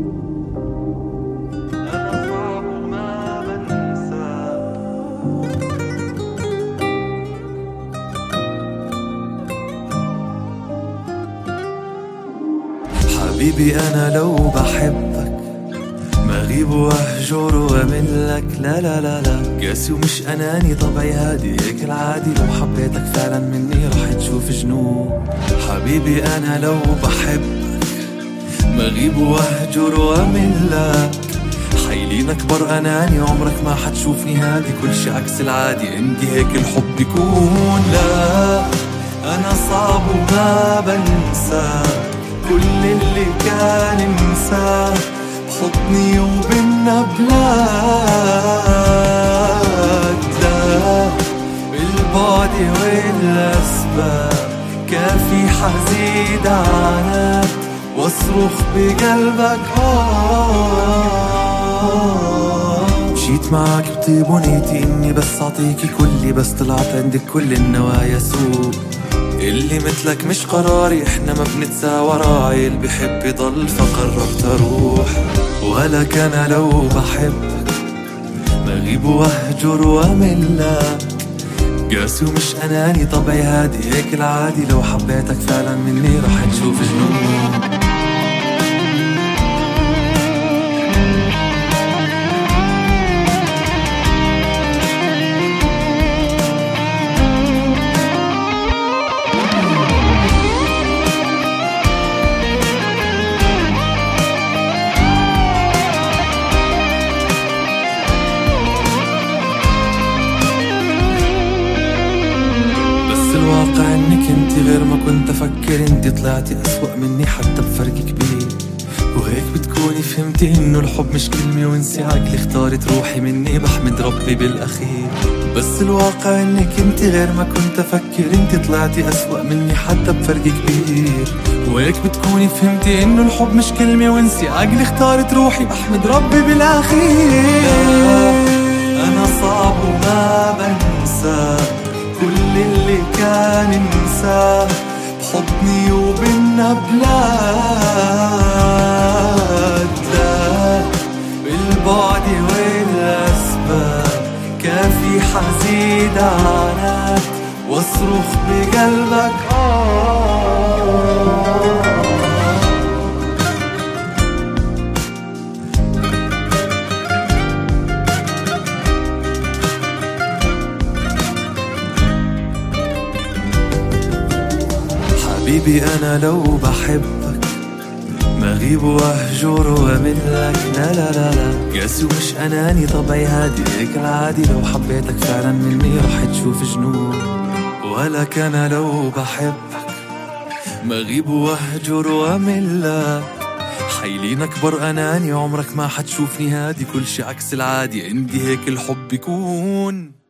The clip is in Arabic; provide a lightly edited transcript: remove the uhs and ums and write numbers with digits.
أنا صعب وما بنسى. حبيبي أنا لو بحبك ما غيب واهجر واملك، لا لا لا لا، قاسي ومش اناني، طبعي هادي هيك العادي، لو حبيتك فعلا مني رح تشوف جنون. حبيبي انا لو بحبك ما غيب واهجر واملك، حيلين اكبر اناني، عمرك ما حتشوفني هادي، كل شي عكس العادي، عندي هيك الحب يكون. لا انا صعب وما بنسى كل اللي كان انساه، حضني وبينا بلاد. لا البعد والأسباب كافي حزيد عنك، واصرخ بقلبك مشيت معك بطيب ونيتي اني بس اعطيكي كلي، بس طلعت عندك كل النوايا سوء. اللي مثلك مش قراري، احنا ما بنتساوى، راعي اللي بحب يضل فقررت اروح. ولك انا لو بحبك ما غيب واهجر واملك، قاسي ومش اناني، طبعي هادي هيك العادي، لو حبيتك فعلا مني رح تشوف جنون. الواقع انك انت غير ما كنت افكر، انت طلعتي اسوأ مني حتى بفرق كبير، وهيك بتكوني فهمتي انه الحب مش كلمة وانسي عقلي اختارت روحي مني، بحمد ربي بالاخير. بس الواقع انك انت غير ما كنت افكر، انت طلعتي اسوأ مني حتى بفرق كبير، وهيك بتكوني فهمتي انه الحب مش كلمة وانسي عقلي اختارت روحي، بحمد ربي بالاخير. انا صعب وما بنسى كل اللي كان انساه، بحضني وبينا بلاد. لا بالبعد والأسباب كافي حزيد عنك، واصرخ بقلبك حبيبي أنا لو بحبك ما غيب واهجر واملك، لا لا لا لا، قاسي ومش أناني، طبعي هادي هيك العادي، لو حبيتك فعلا مني رح تشوف جنون. ولك أنا لو بحبك ما غيب واهجر واملك، حيلين أكبر أناني، عمرك ما حتشوفني هادي، كل شي عكس العادي، عندي هيك الحب يكون.